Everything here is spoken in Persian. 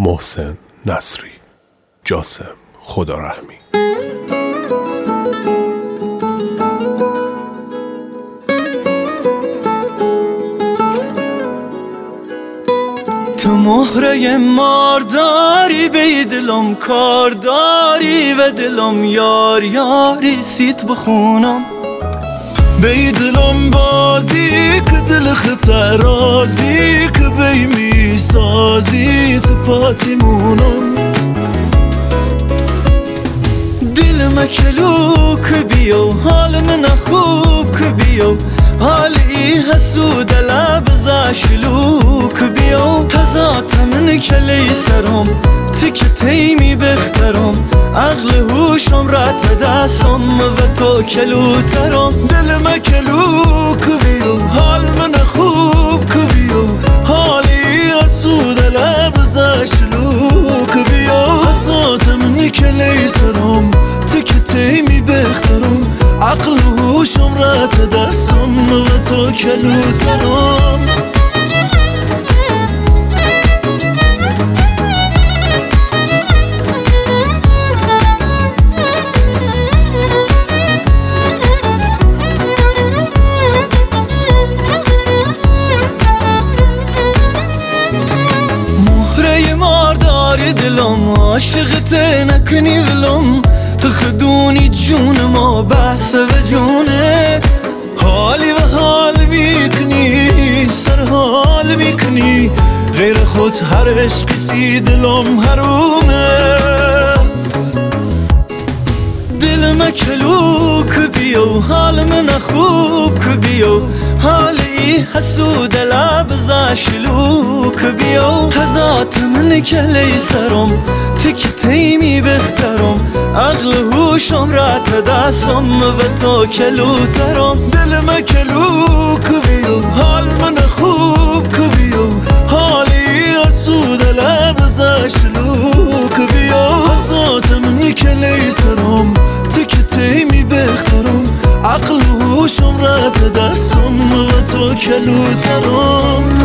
محسن نصری، جاسم خدارحمی. تو مهره مارداری به دلم کارداری و دلم یار یاری سیت بخونم به دلم بازی که دل خطرازی که بیمی سازی صفاتی مونم دل مکلو که بیو حال من خوب که بیو حالی حسود لب زاشلو که بیو تزات من کلی سرم تک تیمی بخترم عقل هوشم را تداسم و تو کلوترم دل مکلو که بیو حال من خوب که بیو حالی حسود لب زاشلو که بیو تزات من کلی سرم تک تیمی بخترم عقل هوشم را تداسم و تو کلوترم مهره مارداری دلم عاشقت نکنی ولم تخدونی جون ما بحث و جونت حالی و حال میکنی سر حال میکنی غیر خود هر عشقی دلم حرومه دل مکلو که بیو حال من خوب که بیو حالی حسود لب زاشلو که بیو تزات من کلی سرم تک تیمی بخترم عقل هوشم را تداسم و تو کلوترم دل مکلو که بیو حال من خوب که بیو حالی حسود لب زاشلو که بیو تزات من کلی سرم تک تیمی بخترم عقل هوشم را تداسم و تو کلوترم